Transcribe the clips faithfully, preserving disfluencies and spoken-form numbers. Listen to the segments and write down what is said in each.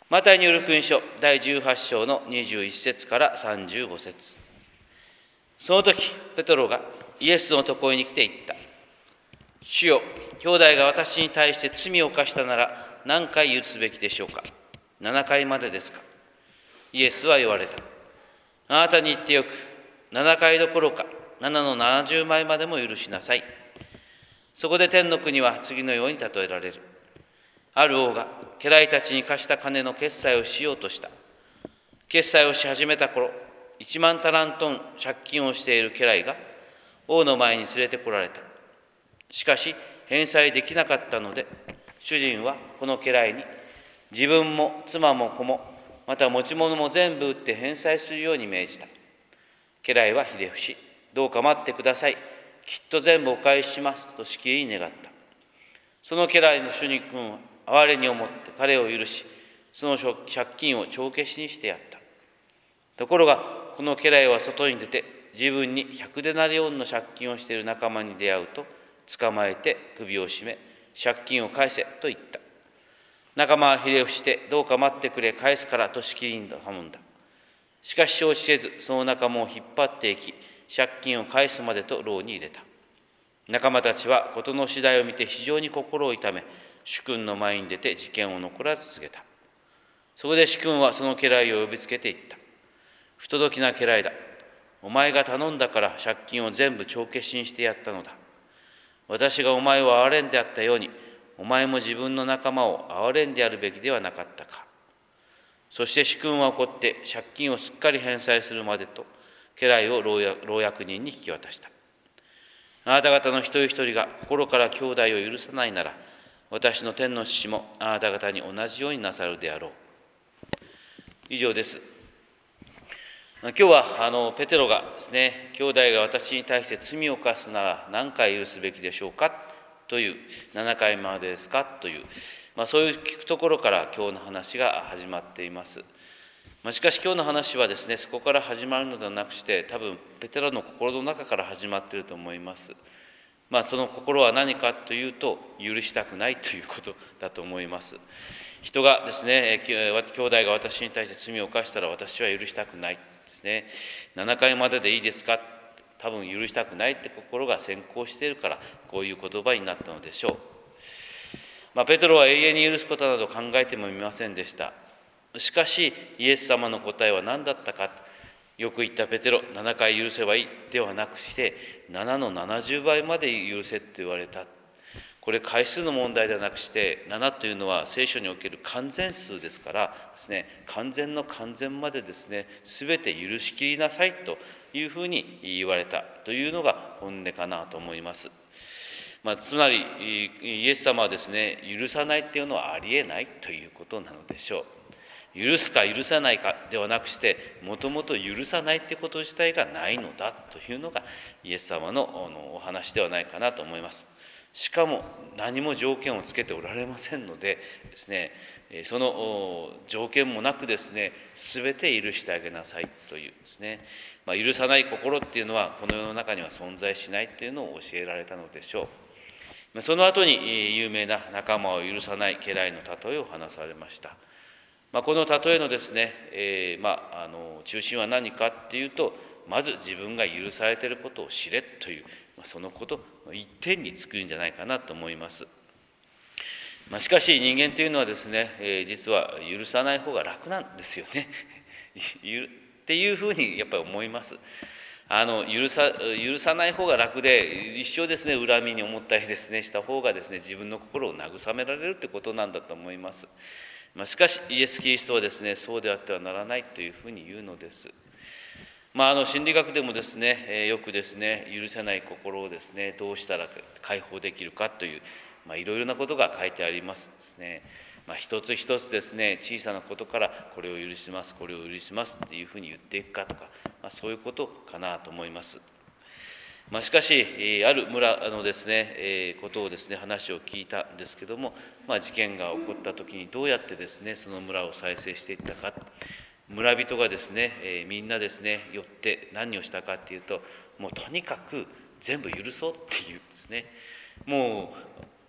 マタイによる福音書だいじゅうはち章のにじゅういち節からさんじゅうご節。その時ペトロがイエスのところに来て言った。主よ、兄弟が私に対して罪を犯したなら何回許すべきでしょうか。ななかいまでですか。イエスは言われた。あなたに言ってよく、ななかいどころかななのななじゅうばいまでも許しなさい。そこで天の国は次のように例えられる。ある王が家来たちに貸した金の決済をしようとした。決済をし始めた頃、一万タラントン借金をしている家来が王の前に連れてこられた。しかし返済できなかったので、主人はこの家来に自分も妻も子もまた持ち物も全部売って返済するように命じた。家来はひれ伏し、どうか待ってください。きっと全部お返ししますとしきりに願った。その家来の主人君は哀れに思って彼を許し、その借金を帳消しにしてやった。ところがこの家来は外に出て、自分に百デナリオンの借金をしている仲間に出会うと、捕まえて首を絞め、借金を返せと言った。仲間はひれ伏して、どうか待ってくれ、返すからとしきりに頼んだ。しかし承知せず、その仲間を引っ張っていき、借金を返すまでと牢に入れた。仲間たちは事の次第を見て非常に心を痛め、主君の前に出て事件を残らず告げた。そこで主君はその家来を呼びつけて言った。不届きな家来だ。お前が頼んだから借金を全部帳消しにしてやったのだ。私がお前を憐れんであったように、お前も自分の仲間を憐れんでやるべきではなかったか。そして主君は怒って借金をすっかり返済するまでと、家来を牢役人に引き渡した。あなた方の一人一人が心から兄弟を許さないなら、私の天の父もあなた方に同じようになさるであろう。以上です。今日はあのペテロがですね、兄弟が私に対して罪を犯すなら何回許すべきでしょうかという、ななかいまでですかという、まあ、そういう聞くところから今日の話が始まっています。まあ、しかし今日の話はですね、そこから始まるのではなくして、多分ペテロの心の中から始まっていると思います。まあ、その心は何かというと、許したくないということだと思います。人がですね、兄弟が私に対して罪を犯したら私は許したくないですね。ななかいまででいいですか、多分許したくないって心が先行しているから、こういう言葉になったのでしょう。まあ、ペテロは永遠に許すことなど考えてもみませんでした。しかしイエス様の答えは何だったか。よく言ったペテロ、ななかい許せばいいではなくして、ななのななじゅうばいまで許せと言われた。これ回数の問題ではなくして、ななというのは聖書における完全数ですからですね、完全の完全までですね、すべて許しきりなさいというふうに言われたというのが本音かなと思います。まあ、つまりイエス様はですね、許さないっていうのはありえないということなのでしょう。許すか許さないかではなくして、もともと許さないってこと自体がないのだというのがイエス様のお話ではないかなと思います。しかも何も条件をつけておられませんのでですね、その条件もなくですね、すべて許してあげなさいというですね、まあ、許さない心っていうのはこの世の中には存在しないっていうのを教えられたのでしょう。その後に有名な仲間を許さない家来の例えを話されました。まあ、この例えのですね、えーまあ、あの中心は何かっていうと、まず自分が許されていることを知れという、まあ、そのこと一点に尽くるんじゃないかなと思います。まあ、しかし人間というのはですね、えー、実は許さない方が楽なんですよねっていうふうにやっぱり思います。あの許さ許さない方が楽で、一生ですね恨みに思ったりですねした方がですね、自分の心を慰められるってことなんだと思います。まあ、しかしイエス・キリストはですね、そうであってはならないというふうに言うのです。まあ、あの心理学でもですね、えー、よくですね、許せない心をですね、どうしたら解放できるかという、まあ、いろいろなことが書いてありますですね。まあ、一つ一つですね、小さなことからこれを許します、これを許しますっていうふうに言っていくかとか、まあ、そういうことかなと思います。まあ、しかし、ある村のですね、ことをですね、話を聞いたんですけども、まあ、事件が起こった時にどうやってですね、その村を再生していったか。村人がですね、みんなですね、寄って何をしたかっていうと、もうとにかく全部許そうっていうですね、もう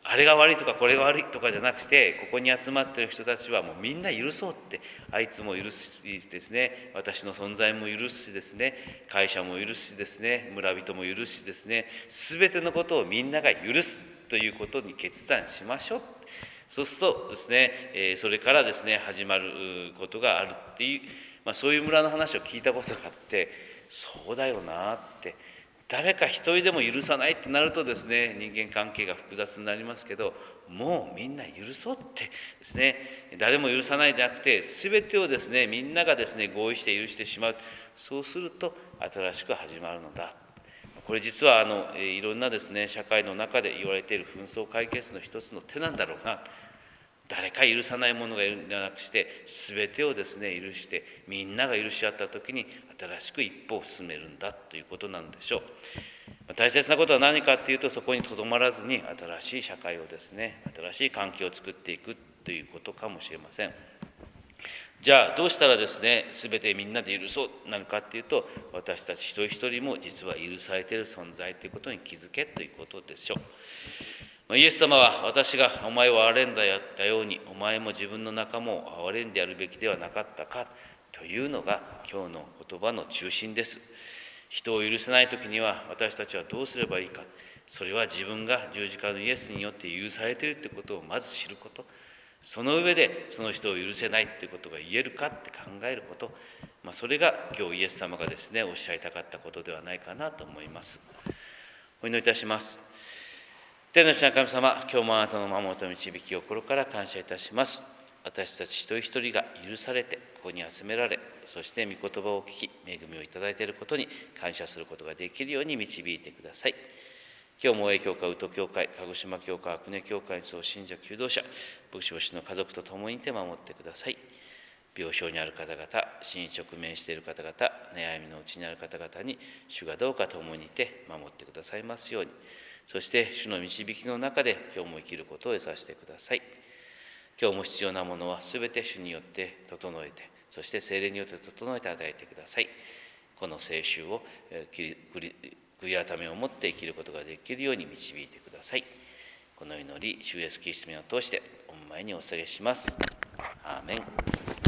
あれが悪いとかこれが悪いとかじゃなくて、ここに集まっている人たちはもうみんな許そうって、あいつも許すしですね、私の存在も許すしですね、会社も許すしですね、村人も許すしですね、すべてのことをみんなが許すということに決断しましょう。そうするとですね、それからですね始まることがあるっていう、まあ、そういう村の話を聞いたことがあって、そうだよなって、誰か一人でも許さないってなるとですね、人間関係が複雑になりますけど、もうみんな許そうってですね、誰も許さないでなくて、全てをですねみんながですね合意して許してしまう。そうすると新しく始まるのだ。これ実はあのいろんなですね社会の中で言われている紛争解決の一つの手なんだろうな。誰か許さないものがいるんじゃなくして、全てをですね許して、みんなが許し合った時に新しく一歩を進めるんだということなんでしょう。大切なことは何かっていうと、そこにとどまらずに新しい社会をですね、新しい環境を作っていくということかもしれません。じゃあどうしたらですね全てみんなで許そうなのかっていうと、私たち一人一人も実は許されている存在ということに気づけということでしょう。イエス様は、私がお前を憐れんだようにお前も自分の仲間を憐れんでやるべきではなかったかというのが今日の言葉の中心です。人を許せない時には私たちはどうすればいいか。それは自分が十字架のイエスによって許されているということをまず知ること。その上でその人を許せないということが言えるかって考えること、まあ、それが今日イエス様がですねおっしゃりたかったことではないかなと思います。お祈りいたします。天の父なる神様、今日もあなたの守りと導きを心から感謝いたします。私たち一人一人が許されてここに集められ、そして御言葉を聞き恵みをいただいていることに感謝することができるように導いてください。今日も栄教会、宇都教会、鹿児島教会、阿久根教会にそう信者、求道者、牧師牧師の家族と共にいて守ってください。病床にある方々、死に直面している方々、悩みのうちにある方々に主がどうか共にいて守ってくださいますように。そして主の導きの中で今日も生きることを得させてください。今日も必要なものはすべて主によって整えて、そして聖霊によって整えて与えてください。この聖週を悔い改めを持って生きることができるように導いてください。この祈り、主イエスキリストの名を通してお見舞いにお捧げします。アーメン。